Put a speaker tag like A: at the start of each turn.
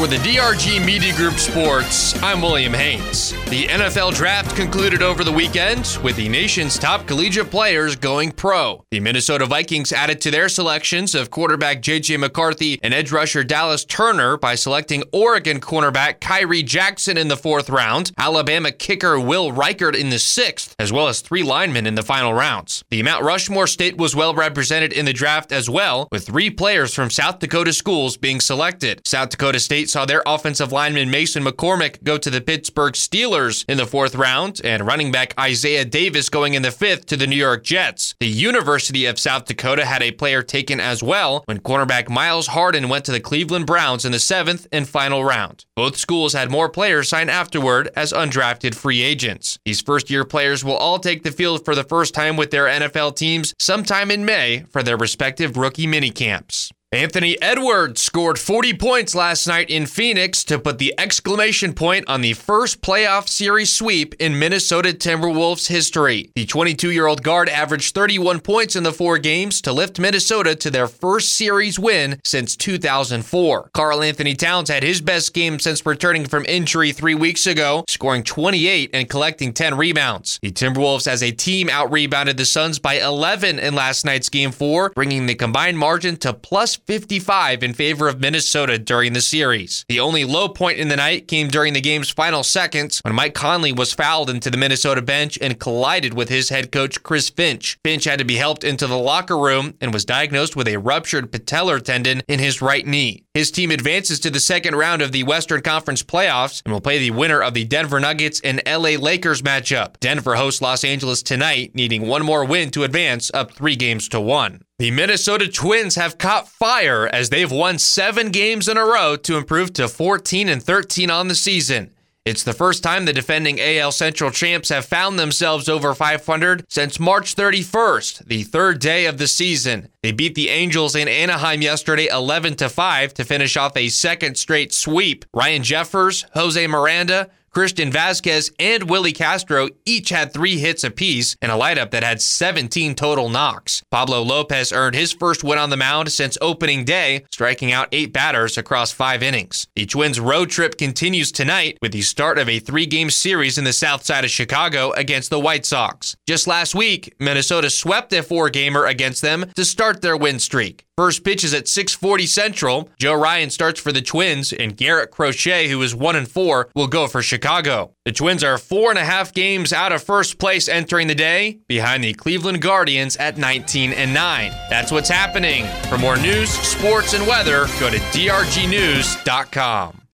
A: For the DRG Media Group Sports, I'm William Haynes. The NFL Draft concluded over the weekend with the nation's top collegiate players going pro. The Minnesota Vikings added to their selections of quarterback J.J. McCarthy and edge rusher Dallas Turner by selecting Oregon cornerback Kyrie Jackson in the 4th round, Alabama kicker Will Reichert in the 6th, as well as 3 linemen in the final rounds. The Mount Rushmore State was well represented in the draft as well, with 3 players from South Dakota schools being selected. South Dakota State saw their offensive lineman Mason McCormick go to the Pittsburgh Steelers in the 4th round, and running back Isaiah Davis going in the 5th to the New York Jets. The University of South Dakota had a player taken as well when cornerback Miles Harden went to the Cleveland Browns in the 7th and final round. Both schools had more players sign afterward as undrafted free agents. These first-year players will all take the field for the first time with their NFL teams sometime in May for their respective rookie minicamps. Anthony Edwards scored 40 points last night in Phoenix to put the exclamation point on the first playoff series sweep in Minnesota Timberwolves history. The 22-year-old guard averaged 31 points in the 4 games to lift Minnesota to their first series win since 2004. Karl Anthony Towns had his best game since returning from injury 3 weeks ago, scoring 28 and collecting 10 rebounds. The Timberwolves as a team out-rebounded the Suns by 11 in last night's Game 4, bringing the combined margin to plus 55 in favor of Minnesota during the series. The only low point in the night came during the game's final seconds when Mike Conley was fouled into the Minnesota bench and collided with his head coach Chris Finch. Finch had to be helped into the locker room and was diagnosed with a ruptured patellar tendon in his right knee. His team advances to the second round of the Western Conference playoffs and will play the winner of the Denver Nuggets and LA Lakers matchup. Denver hosts Los Angeles tonight, needing one more win to advance up 3-1. The Minnesota Twins have caught fire as they've won 7 games in a row to improve to 14-13 on the season. It's the first time the defending AL Central champs have found themselves over 500 since March 31st, the 3rd day of the season. They beat the Angels in Anaheim yesterday 11-5 to finish off a second straight sweep. Ryan Jeffers, Jose Miranda, Christian Vasquez, and Willie Castro each had 3 hits apiece in a lineup that had 17 total knocks. Pablo Lopez earned his first win on the mound since opening day, striking out 8 batters across 5 innings. The Twins' road trip continues tonight with the start of a 3-game series in the south side of Chicago against the White Sox. Just last week, Minnesota swept a 4-gamer against them to start their win streak. First pitch is at 6:40 Central. Joe Ryan starts for the Twins, and Garrett Crochet, who is 1-4, will go for Chicago. The Twins are 4.5 games out of first place entering the day, behind the Cleveland Guardians at 19-9. That's what's happening. For more news, sports, and weather, go to drgnews.com.